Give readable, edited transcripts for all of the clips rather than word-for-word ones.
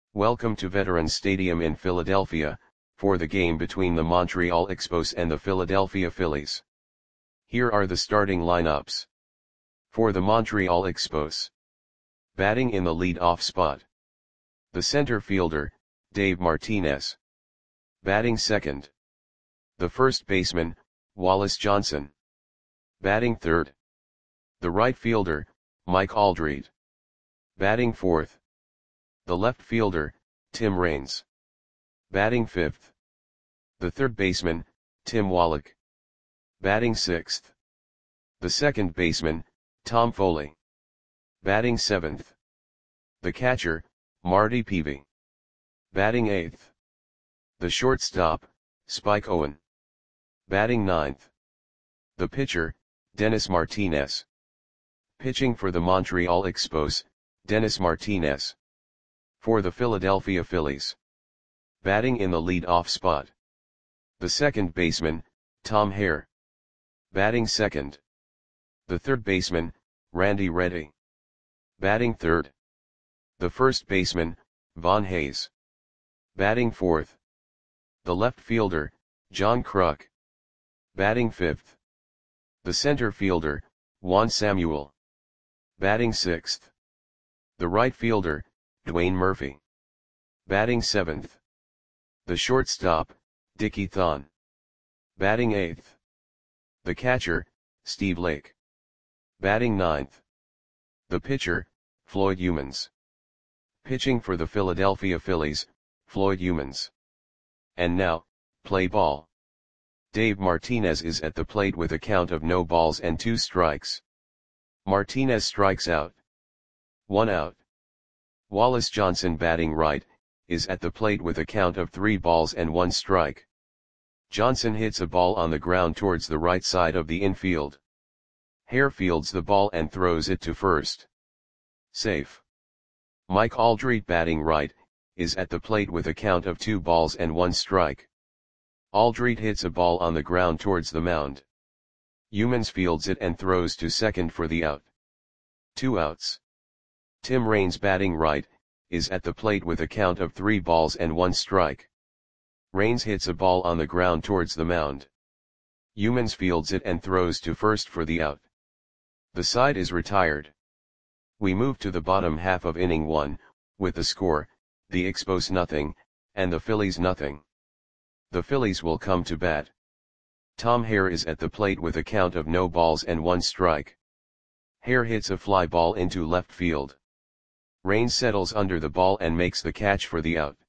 Welcome to Veterans Stadium in Philadelphia, for the game between the Montreal Expos and the Philadelphia Phillies. Here are the starting lineups. For the Montreal Expos. Batting in the lead-off spot. The center fielder, Dave Martinez. Batting second. The first baseman, Wallace Johnson. Batting third. The right fielder, Mike Aldrete. Batting fourth. The left fielder, Tim Raines. Batting fifth. The third baseman, Tim Wallach. Batting sixth. The second baseman, Tom Foley. Batting seventh. The catcher, Marty Peavy. Batting eighth. The shortstop, Spike Owen. Batting ninth. The pitcher, Dennis Martinez. Pitching for the Montreal Expos, Dennis Martinez. For the Philadelphia Phillies. Batting in the lead-off spot. The second baseman, Tom Hare. Batting second. The third baseman, Randy Reddy. Batting third. The first baseman, Von Hayes. Batting fourth. The left fielder, John Kruk. Batting fifth. The center fielder, Juan Samuel. Batting sixth. The right fielder, Dwayne Murphy. Batting seventh. The shortstop, Dickie Thon. Batting eighth. The catcher, Steve Lake. Batting ninth. The pitcher, Floyd Youmans. Pitching for the Philadelphia Phillies, Floyd Youmans. And now, play ball. Dave Martinez is at the plate with a count of no balls and 2 strikes. Martinez strikes out. 1 out. Wallace Johnson batting right, is at the plate with a count of 3 balls and 1 strike. Johnson hits a ball on the ground towards the right side of the infield. Hare fields the ball and throws it to first. Safe. Mike Aldrete batting right, is at the plate with a count of 2 balls and 1 strike. Aldrete hits a ball on the ground towards the mound. Youmans fields it and throws to second for the out. 2 outs. Tim Raines batting right, is at the plate with a count of 3 balls and 1 strike. Raines hits a ball on the ground towards the mound. Youmans fields it and throws to first for the out. The side is retired. We move to the bottom half of inning 1, with the score, the Expos nothing, and the Phillies nothing. The Phillies will come to bat. Tom Hare is at the plate with a count of no balls and 1 strike. Hare hits a fly ball into left field. Raines settles under the ball and makes the catch for the out.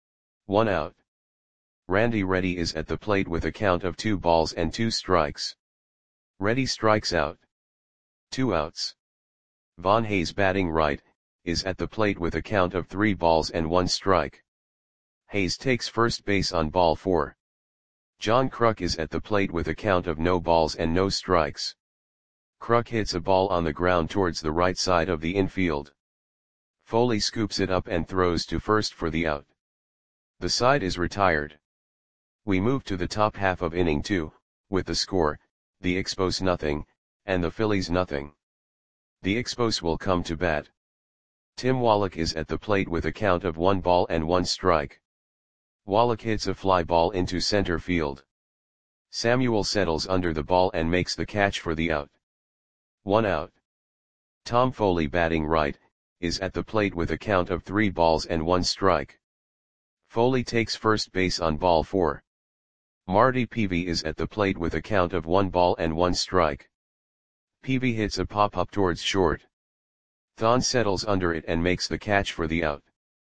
1 out. Randy Reddy is at the plate with a count of 2 balls and 2 strikes. Reddy strikes out. 2 outs. Von Hayes batting right, is at the plate with a count of 3 balls and 1 strike. Hayes takes first base on ball 4. John Kruk is at the plate with a count of no balls and no strikes. Kruk hits a ball on the ground towards the right side of the infield. Foley scoops it up and throws to first for the out. The side is retired. We move to the top half of inning 2, with the score, the Expos nothing, and the Phillies nothing. The Expos will come to bat. Tim Wallach is at the plate with a count of 1 ball and 1 strike. Wallach hits a fly ball into center field. Samuel settles under the ball and makes the catch for the out. 1 out. Tom Foley batting right, is at the plate with a count of 3 balls and 1 strike. Foley takes first base on ball 4. Marty Peavy is at the plate with a count of 1 ball and 1 strike. Peavy hits a pop-up towards short. Thon settles under it and makes the catch for the out.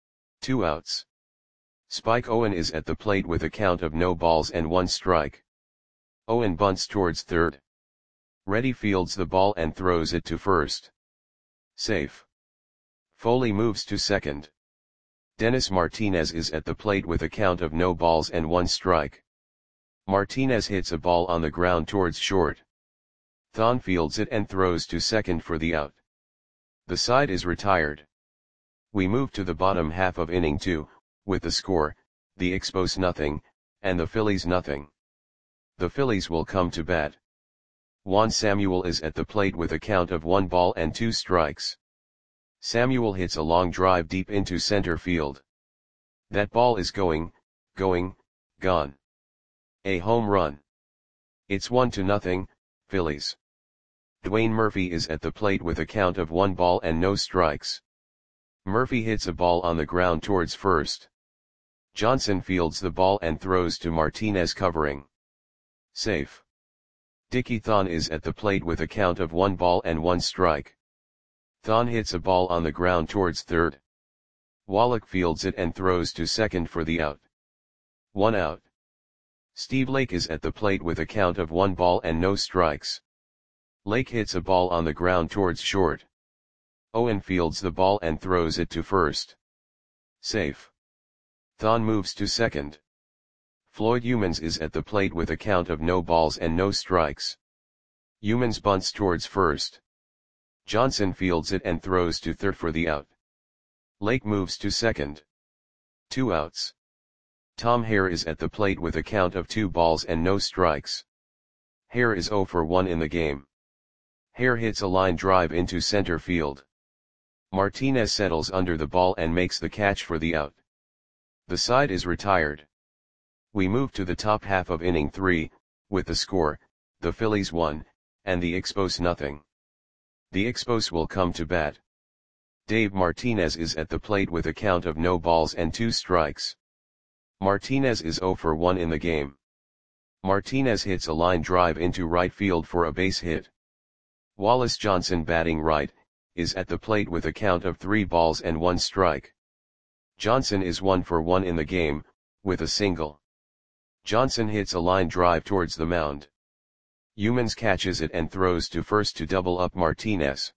2 outs. Spike Owen is at the plate with a count of no balls and 1 strike. Owen bunts towards third. Reddy fields the ball and throws it to first. Safe. Foley moves to second. Dennis Martinez is at the plate with a count of no balls and 1 strike. Martinez hits a ball on the ground towards short. Thon fields it and throws to second for the out. The side is retired. We move to the bottom half of inning 2, with the score, the Expos nothing, and the Phillies nothing. The Phillies will come to bat. Juan Samuel is at the plate with a count of 1 ball and 2 strikes. Samuel hits a long drive deep into center field. That ball is going, gone. A home run. It's 1-0, Phillies. Dwayne Murphy is at the plate with a count of 1 ball and no strikes. Murphy hits a ball on the ground towards first. Johnson fields the ball and throws to Martinez covering. Safe. Dickie Thon is at the plate with a count of 1 ball and 1 strike. Thon hits a ball on the ground towards third. Wallach fields it and throws to second for the out. 1 out. Steve Lake is at the plate with a count of 1 ball and no strikes. Lake hits a ball on the ground towards short. Owen fields the ball and throws it to first. Safe. Thon moves to second. Floyd Youmans is at the plate with a count of no balls and no strikes. Youmans bunts towards first. Johnson fields it and throws to third for the out. Lake moves to second. 2 outs. Tom Hare is at the plate with a count of 2 balls and no strikes. Hare is 0 for 1 in the game. Hare hits a line drive into center field. Martinez settles under the ball and makes the catch for the out. The side is retired. We move to the top half of inning 3, with the score, the Phillies 1, and the Expos nothing. The Expos will come to bat. Dave Martinez is at the plate with a count of no balls and 2 strikes. Martinez is 0 for 1 in the game. Martinez hits a line drive into right field for a base hit. Wallace Johnson, batting right, is at the plate with a count of 3 balls and 1 strike. Johnson is 1 for 1 in the game, with a single. Johnson hits a line drive towards the mound. Youmans catches it and throws to first to double up Martinez.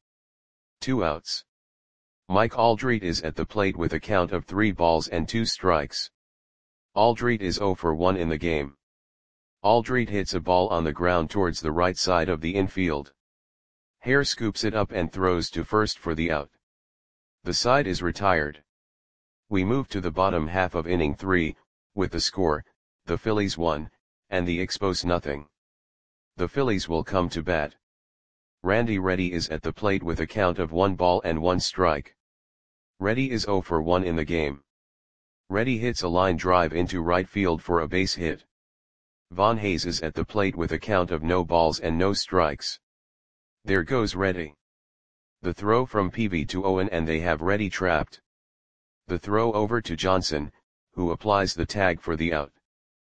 2 outs. Mike Aldrete is at the plate with a count of 3 balls and 2 strikes. Aldrete is 0 for 1 in the game. Aldrete hits a ball on the ground towards the right side of the infield. Hare scoops it up and throws to first for the out. The side is retired. We move to the bottom half of inning 3, with the score, the Phillies 1, and the Expos nothing. The Phillies will come to bat. Randy Reddy is at the plate with a count of 1 ball and 1 strike. Reddy is 0 for 1 in the game. Reddy hits a line drive into right field for a base hit. Von Hayes is at the plate with a count of no balls and no strikes. There goes Reddy. The throw from Peavy to Owen and they have Reddy trapped. The throw over to Johnson, who applies the tag for the out.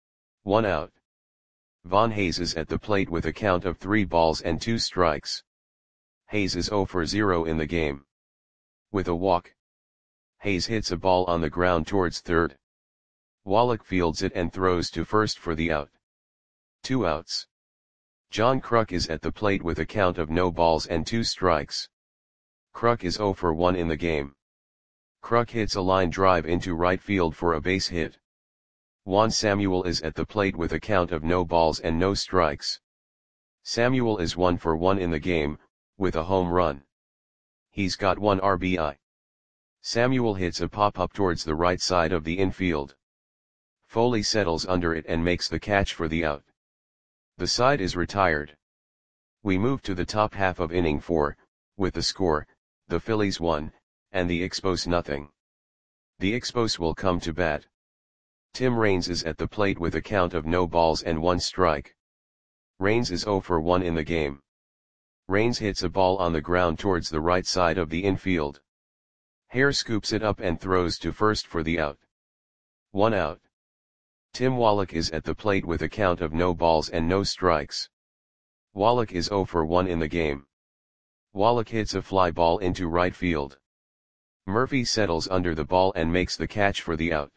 1 out. Von Hayes is at the plate with a count of 3 balls and 2 strikes. Hayes is 0 for 0 in the game. With a walk. Hayes hits a ball on the ground towards third. Wallach fields it and throws to first for the out. 2 outs. John Kruk is at the plate with a count of no balls and 2 strikes. Kruk is 0 for 1 in the game. Kruk hits a line drive into right field for a base hit. Juan Samuel is at the plate with a count of no balls and no strikes. Samuel is 1 for 1 in the game, with a home run. He's got 1 RBI. Samuel hits a pop-up towards the right side of the infield. Foley settles under it and makes the catch for the out. The side is retired. We move to the top half of inning 4, with the score, the Phillies 1, and the Expos nothing. The Expos will come to bat. Tim Raines is at the plate with a count of no balls and 1 strike. Raines is 0 for 1 in the game. Raines hits a ball on the ground towards the right side of the infield. Hare scoops it up and throws to first for the out. 1 out. Tim Wallach is at the plate with a count of no balls and no strikes. Wallach is 0 for 1 in the game. Wallach hits a fly ball into right field. Murphy settles under the ball and makes the catch for the out.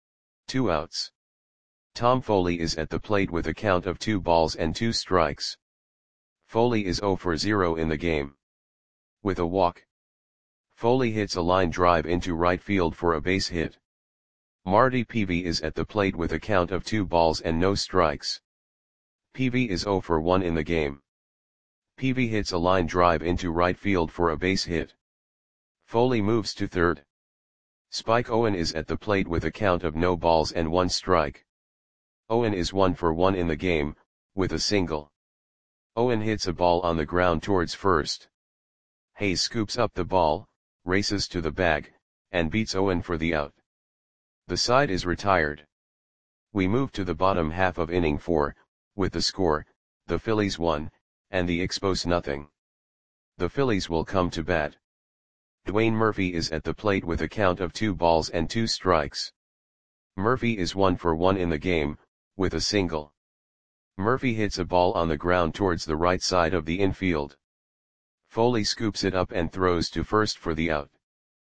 2 outs. Tom Foley is at the plate with a count of 2 balls and 2 strikes. Foley is 0 for 0 in the game. With a walk. Foley hits a line drive into right field for a base hit. Marty Peavy is at the plate with a count of 2 balls and no strikes. Peavy is 0 for 1 in the game. Peavy hits a line drive into right field for a base hit. Foley moves to third. Spike Owen is at the plate with a count of no balls and 1 strike. Owen is 1 for 1 in the game, with a single. Owen hits a ball on the ground towards first. Hayes scoops up the ball, races to the bag, and beats Owen for the out. The side is retired. We move to the bottom half of inning 4, with the score, the Phillies 1, and the Expos nothing. The Phillies will come to bat. Dwayne Murphy is at the plate with a count of 2 balls and 2 strikes. Murphy is 1 for 1 in the game, with a single. Murphy hits a ball on the ground towards the right side of the infield. Foley scoops it up and throws to first for the out.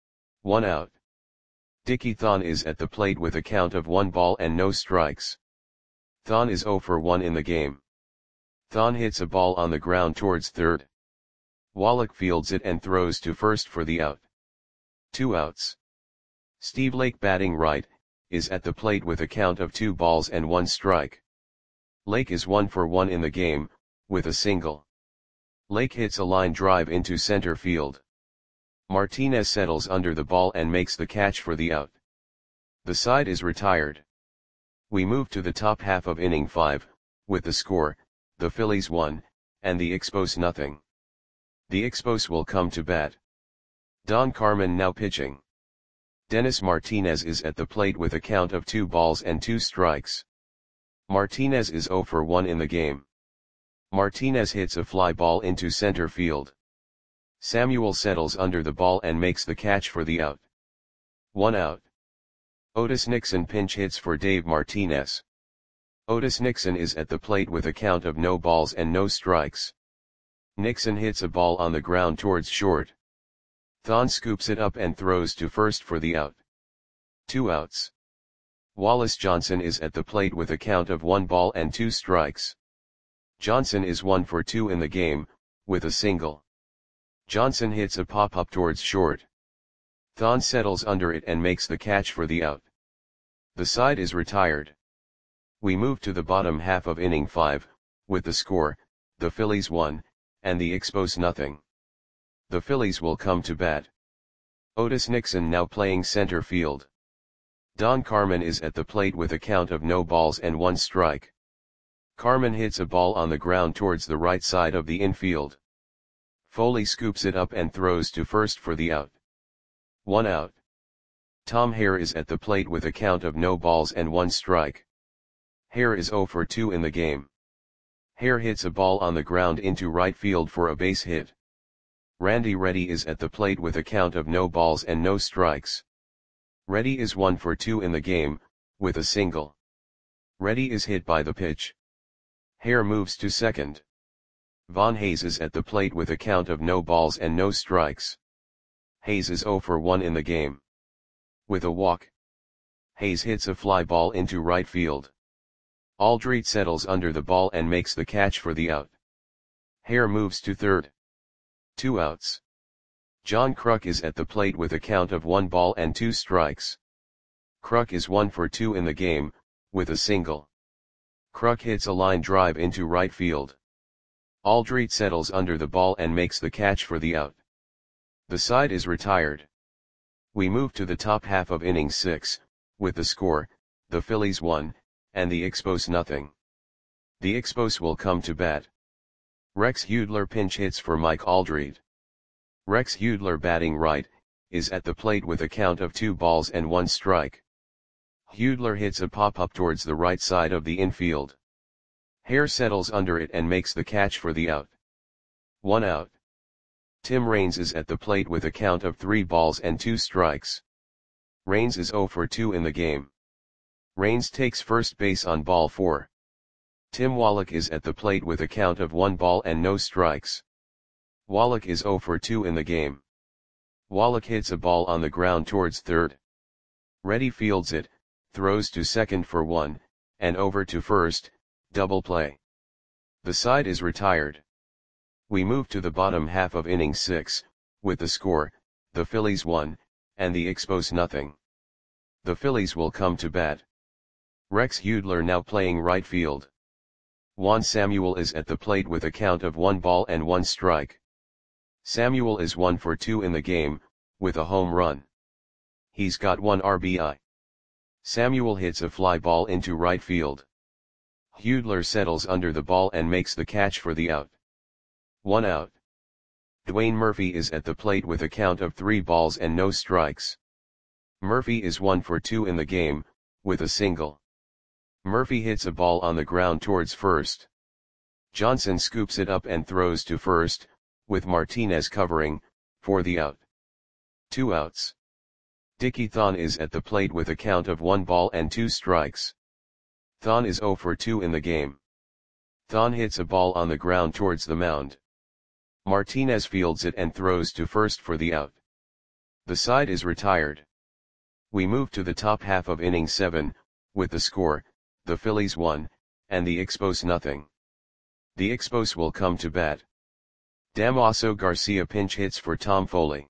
1 out. Dickie Thon is at the plate with a count of 1 ball and no strikes. Thon is 0 for 1 in the game. Thon hits a ball on the ground towards third. Wallach fields it and throws to first for the out. 2 outs. Steve Lake, batting right, is at the plate with a count of 2 balls and 1 strike. Lake is 1 for 1 in the game, with a single. Lake hits a line drive into center field. Martinez settles under the ball and makes the catch for the out. The side is retired. We move to the top half of inning 5, with the score, the Phillies 1, and the Expos nothing. The Expos will come to bat. Don Carmen now pitching. Dennis Martinez is at the plate with a count of 2 balls and 2 strikes. Martinez is 0 for 1 in the game. Martinez hits a fly ball into center field. Samuel settles under the ball and makes the catch for the out. 1 out. Otis Nixon pinch hits for Dave Martinez. Otis Nixon is at the plate with a count of no balls and no strikes. Nixon hits a ball on the ground towards short. Thon scoops it up and throws to first for the out. 2 outs. Wallace Johnson is at the plate with a count of 1 ball and 2 strikes. Johnson is 1 for 2 in the game, with a single. Johnson hits a pop-up towards short. Thon settles under it and makes the catch for the out. The side is retired. We move to the bottom half of inning 5, with the score, the Phillies 1, and the Expos nothing. The Phillies will come to bat. Otis Nixon now playing center field. Don Carmen is at the plate with a count of no balls and 1 strike. Carmen hits a ball on the ground towards the right side of the infield. Foley scoops it up and throws to first for the out. 1 out. Tom Hare is at the plate with a count of no balls and 1 strike. Hare is 0 for 2 in the game. Hare hits a ball on the ground into right field for a base hit. Randy Reddy is at the plate with a count of no balls and no strikes. Reddy is 1 for 2 in the game, with a single. Reddy is hit by the pitch. Hare moves to second. Von Hayes is at the plate with a count of no balls and no strikes. Hayes is 0 for 1 in the game. With a walk. Hayes hits a fly ball into right field. Aldrete settles under the ball and makes the catch for the out. Hare moves to third. 2 outs. John Kruk is at the plate with a count of 1 ball and 2 strikes. Kruk is 1 for 2 in the game, with a single. Kruk hits a line drive into right field. Aldrete settles under the ball and makes the catch for the out. The side is retired. We move to the top half of inning 6, with the score, the Phillies 1, and the Expos nothing. The Expos will come to bat. Rex Hudler pinch hits for Mike Aldrete. Rex Hudler, batting right, is at the plate with a count of 2 balls and 1 strike. Hudler hits a pop-up towards the right side of the infield. Hare settles under it and makes the catch for the out. 1 out. Tim Raines is at the plate with a count of 3 balls and 2 strikes. Raines is 0 for 2 in the game. Raines takes first base on ball 4. Tim Wallach is at the plate with a count of 1 ball and no strikes. Wallach is 0 for 2 in the game. Wallach hits a ball on the ground towards third. Reddy fields it, throws to second for 1, and over to first, double play. The side is retired. We move to the bottom half of inning 6, with the score, the Phillies 1, and the Expos nothing. The Phillies will come to bat. Rex Hudler now playing right field. Juan Samuel is at the plate with a count of 1 ball and 1 strike. Samuel is 1 for 2 in the game, with a home run. He's got 1 RBI. Samuel hits a fly ball into right field. Hudler settles under the ball and makes the catch for the out. 1 out. Dwayne Murphy is at the plate with a count of 3 balls and no strikes. Murphy is 1 for 2 in the game, with a single. Murphy hits a ball on the ground towards first. Johnson scoops it up and throws to first, with Martinez covering, for the out. 2 outs. Dickie Thon is at the plate with a count of 1 ball and 2 strikes. Thon is 0 for 2 in the game. Thon hits a ball on the ground towards the mound. Martinez fields it and throws to first for the out. The side is retired. We move to the top half of inning 7, with the score, the Phillies 1, and the Expos nothing. The Expos will come to bat. Damaso Garcia pinch hits for Tom Foley.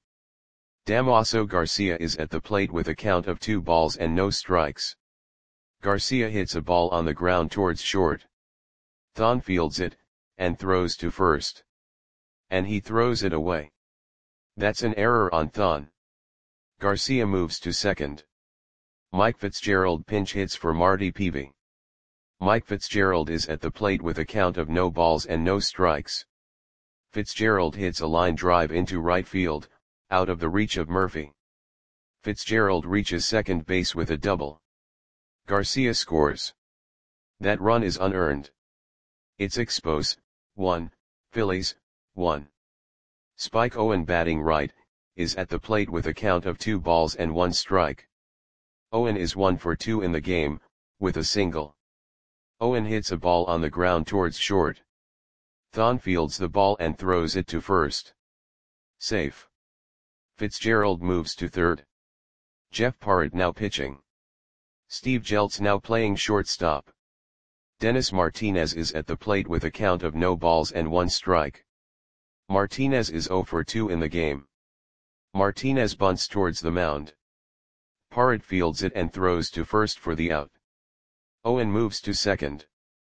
Damaso Garcia is at the plate with a count of 2 balls and no strikes. Garcia hits a ball on the ground towards short. Thon fields it, and throws to first. And he throws it away. That's an error on Thon. Garcia moves to second. Mike Fitzgerald pinch hits for Marty Peavy. Mike Fitzgerald is at the plate with a count of no balls and no strikes. Fitzgerald hits a line drive into right field, out of the reach of Murphy. Fitzgerald reaches second base with a double. Garcia scores. That run is unearned. It's Expos, 1, Phillies, 1. Spike Owen batting right, is at the plate with a count of 2 balls and 1 strike. Owen is 1 for 2 in the game, with a single. Owen hits a ball on the ground towards short. Thon fields the ball and throws it to first. Safe. Fitzgerald moves to third. Jeff Parrott now pitching. Steve Jeltz now playing shortstop. Dennis Martinez is at the plate with a count of no balls and 1 strike. Martinez is 0 for 2 in the game. Martinez bunts towards the mound. Parrott fields it and throws to first for the out. Owen moves to second.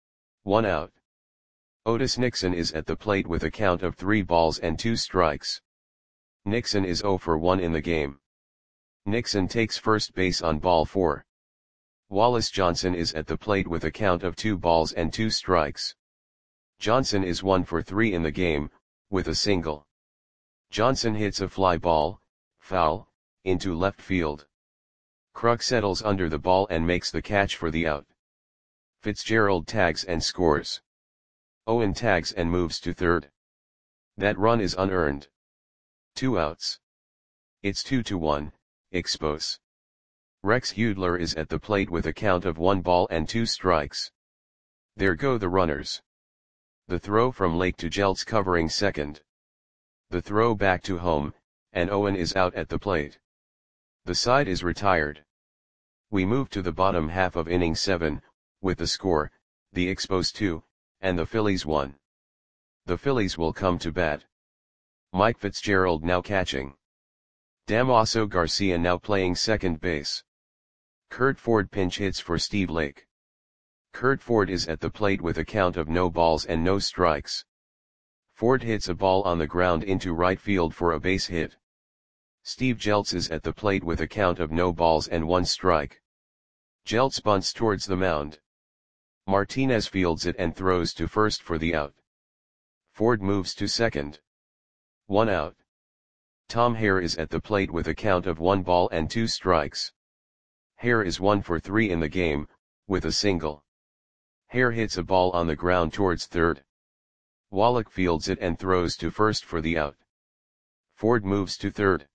1 out. Otis Nixon is at the plate with a count of 3 balls and 2 strikes. Nixon is 0 for 1 in the game. Nixon takes first base on ball 4. Wallace Johnson is at the plate with a count of 2 balls and 2 strikes. Johnson is 1 for 3 in the game, with a single. Johnson hits a fly ball, foul, into left field. Kruk settles under the ball and makes the catch for the out. Fitzgerald tags and scores. Owen tags and moves to third. That run is unearned. 2 outs. It's 2-1, Expos. Rex Hudler is at the plate with a count of 1 ball and 2 strikes. There go the runners. The throw from Lake to Jeltz covering second. The throw back to home, and Owen is out at the plate. The side is retired. We move to the bottom half of inning 7, with the score, the Expos 2, and the Phillies 1. The Phillies will come to bat. Mike Fitzgerald now catching. Damaso Garcia now playing second base. Curt Ford pinch hits for Steve Lake. Curt Ford is at the plate with a count of no balls and no strikes. Ford hits a ball on the ground into right field for a base hit. Steve Jeltz is at the plate with a count of no balls and 1 strike. Jeltz bunts towards the mound. Martinez fields it and throws to first for the out. Ford moves to second. 1 out. Tom Hare is at the plate with a count of 1 ball and 2 strikes. Hare is 1 for 3 in the game, with a single. Hare hits a ball on the ground towards third. Wallach fields it and throws to first for the out. Ford moves to third.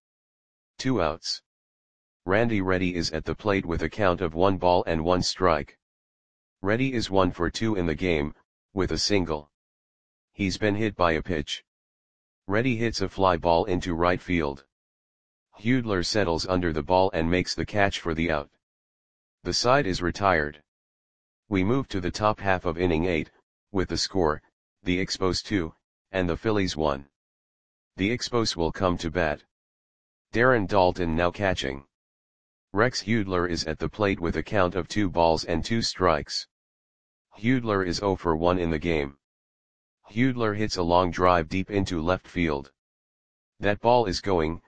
2 outs. Randy Reddy is at the plate with a count of 1 ball and 1 strike. Reddy is 1 for 2 in the game, with a single. He's been hit by a pitch. Reddy hits a fly ball into right field. Hudler settles under the ball and makes the catch for the out. The side is retired. We move to the top half of inning 8, with the score, the Expos 2, and the Phillies 1. The Expos will come to bat. Darren Daulton now catching. Rex Hudler is at the plate with a count of 2 balls and 2 strikes. Hudler is 0 for 1 in the game. Hudler hits a long drive deep into left field. That ball is gone.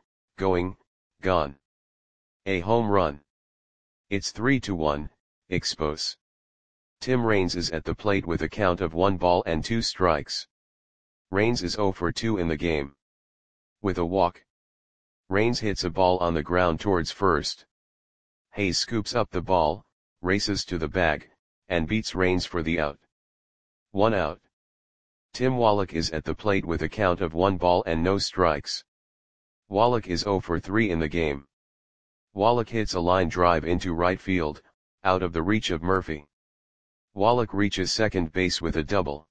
A home run. It's 3-1, Expos. Tim Raines is at the plate with a count of 1 ball and 2 strikes. Raines is 0 for 2 in the game. With a walk. Raines hits a ball on the ground towards first. Hayes scoops up the ball, races to the bag, and beats Raines for the out. 1 out. Tim Wallach is at the plate with a count of 1 ball and no strikes. Wallach is 0 for 3 in the game. Wallach hits a line drive into right field, out of the reach of Murphy. Wallach reaches second base with a double.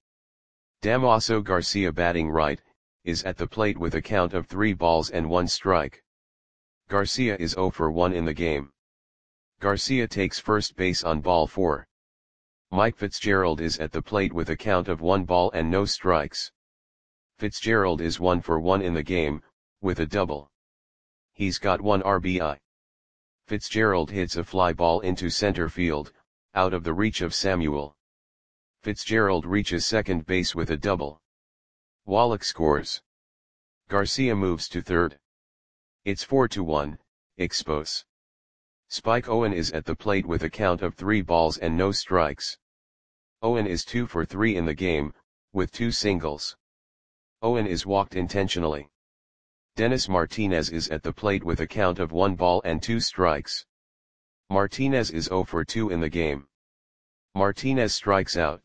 Damaso Garcia, batting right, is at the plate with a count of 3 balls and 1 strike. Garcia is 0 for 1 in the game. Garcia takes first base on ball 4. Mike Fitzgerald is at the plate with a count of 1 ball and no strikes. Fitzgerald is 1 for 1 in the game, with a double. He's got 1 RBI. Fitzgerald hits a fly ball into center field, out of the reach of Samuel. Fitzgerald reaches second base with a double. Wallach scores. Garcia moves to third. It's 4-1, Expos. Spike Owen is at the plate with a count of 3 balls and no strikes. Owen is 2 for 3 in the game, with 2 singles. Owen is walked intentionally. Dennis Martinez is at the plate with a count of 1 ball and 2 strikes. Martinez is 0 for 2 in the game. Martinez strikes out.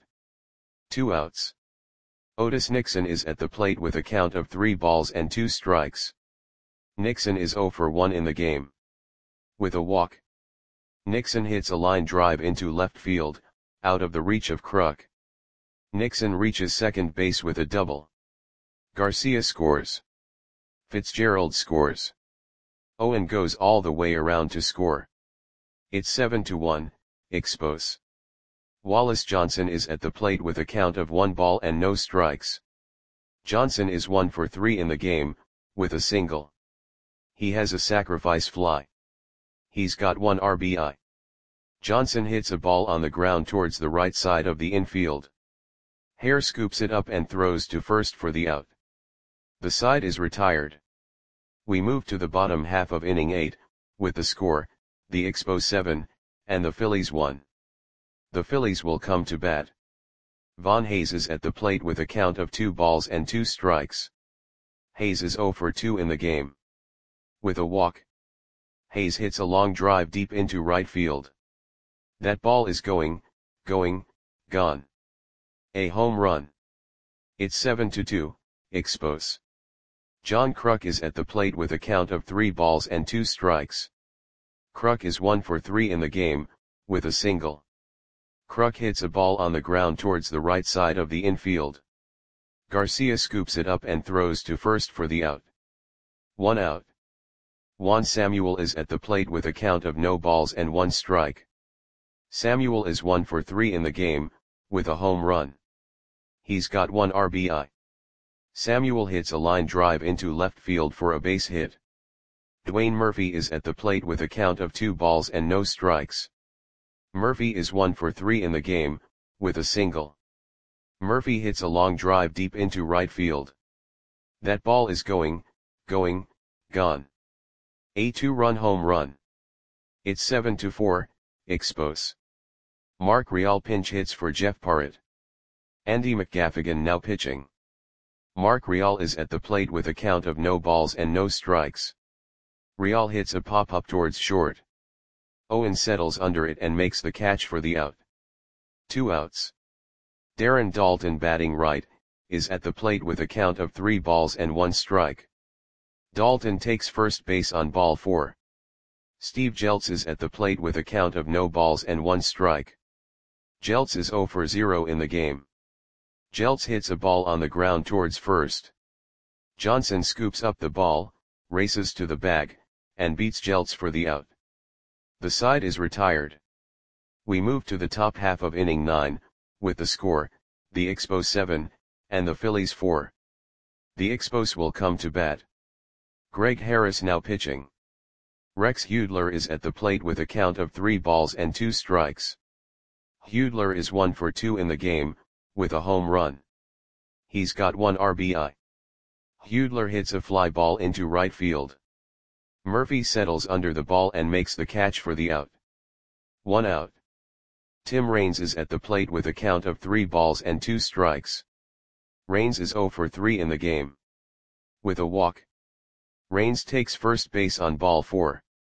2 outs. Otis Nixon is at the plate with a count of 3 balls and 2 strikes. Nixon is 0 for 1 in the game. With a walk. Nixon hits a line drive into left field, out of the reach of Kruk. Nixon reaches second base with a double. Garcia scores. Fitzgerald scores. Owen goes all the way around to score. It's 7-1, Expos. Wallace Johnson is at the plate with a count of 1 ball and no strikes. Johnson is 1 for 3 in the game, with a single. He has a sacrifice fly. He's got 1 RBI. Johnson hits a ball on the ground towards the right side of the infield. Hare scoops it up and throws to first for the out. The side is retired. We move to the bottom half of inning 8, with the score, the Expos 7, and the Phillies 1. The Phillies will come to bat. Von Hayes is at the plate with a count of 2 balls and 2 strikes. Hayes is 0 for 2 in the game. With a walk. Hayes hits a long drive deep into right field. That ball is going, gone. A home run. It's 7-2, Expos. John Kruk is at the plate with a count of 3 balls and 2 strikes. Kruk is 1 for 3 in the game, with a single. Kruk hits a ball on the ground towards the right side of the infield. Garcia scoops it up and throws to first for the out. 1 out. Juan Samuel is at the plate with a count of no balls and 1 strike. Samuel is 1 for 3 in the game, with a home run. He's got 1 RBI. Samuel hits a line drive into left field for a base hit. Dwayne Murphy is at the plate with a count of 2 balls and no strikes. Murphy is 1 for 3 in the game, with a single. Murphy hits a long drive deep into right field. That ball is going, gone. A 2-run home run. It's 7-4, Expos. Mark Real pinch hits for Jeff Parrott. Andy McGaffigan now pitching. Mark Real is at the plate with a count of no balls and no strikes. Real hits a pop-up towards short. Owen settles under it and makes the catch for the out. 2 outs. Darren Dalton, batting right, is at the plate with a count of 3 balls and 1 strike. Dalton takes first base on ball 4. Steve Jeltz is at the plate with a count of no balls and 1 strike. Jeltz is 0 for 0 in the game. Jeltz hits a ball on the ground towards first. Johnson scoops up the ball, races to the bag, and beats Jeltz for the out. The side is retired. We move to the top half of inning 9, with the score, the Expos 7, and the Phillies 4. The Expos will come to bat. Greg Harris now pitching. Rex Hudler is at the plate with a count of 3 balls and 2 strikes. Hudler is 1 for 2 in the game, with a home run. He's got 1 RBI. Hudler hits a fly ball into right field. Murphy settles under the ball and makes the catch for the out. 1 out. Tim Raines is at the plate with a count of 3 balls and 2 strikes. Raines is 0 for 3 in the game. With a walk. Raines takes first base on ball 4.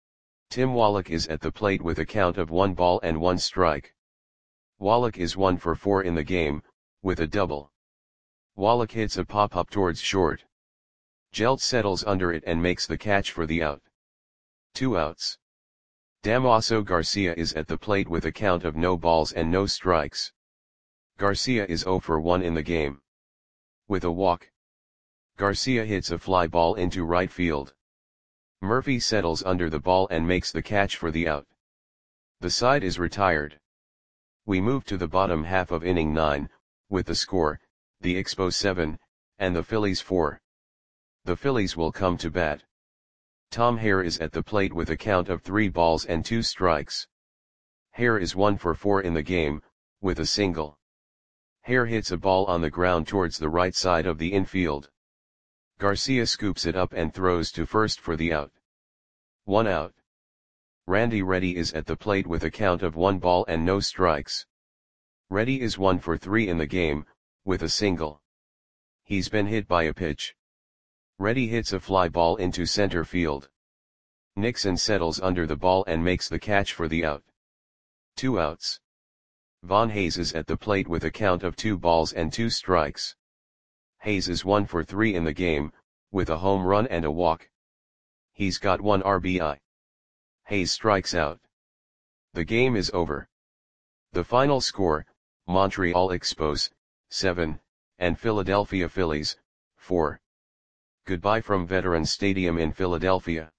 Tim Wallach is at the plate with a count of 1 ball and 1 strike. Wallach is 1 for 4 in the game, with a double. Wallach hits a pop-up towards short. Gelt settles under it and makes the catch for the out. 2 outs. Damaso Garcia is at the plate with a count of no balls and no strikes. Garcia is 0 for 1 in the game. With a walk, Garcia hits a fly ball into right field. Murphy settles under the ball and makes the catch for the out. The side is retired. We move to the bottom half of inning 9, with the score, the Expos 7, and the Phillies 4. The Phillies will come to bat. Tom Hare is at the plate with a count of 3 balls and 2 strikes. Hare is 1 for 4 in the game, with a single. Hare hits a ball on the ground towards the right side of the infield. Garcia scoops it up and throws to first for the out. 1 out. Randy Reddy is at the plate with a count of 1 ball and no strikes. Reddy is 1 for 3 in the game, with a single. He's been hit by a pitch. Reddy hits a fly ball into center field. Nixon settles under the ball and makes the catch for the out. 2 outs. Von Hayes is at the plate with a count of 2 balls and 2 strikes. Hayes is 1 for 3 in the game, with a home run and a walk. He's got 1 RBI. Hayes strikes out. The game is over. The final score, Montreal Expos, 7, and Philadelphia Phillies, 4. Goodbye from Veterans Stadium in Philadelphia.